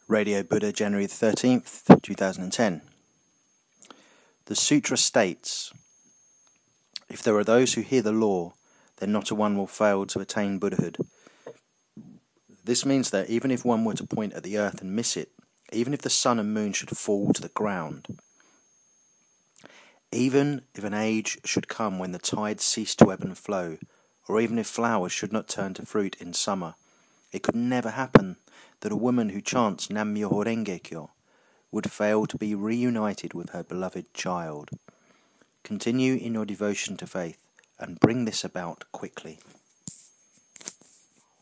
Radio Buddha, January 13th, 2010. The Sutra states, if there are those who hear the law, then not a one will fail to attain Buddhahood. This means that even if one were to point at the earth and miss it, even if the sun and moon should fall to the ground, even if an age should come when the tides cease to ebb and flow, or even if flowers should not turn to fruit in summer, it could never happen that a woman who chants Nam-myoho Renge Kyo would fail to be reunited with her beloved child. Continue in your devotion to faith and bring this about quickly.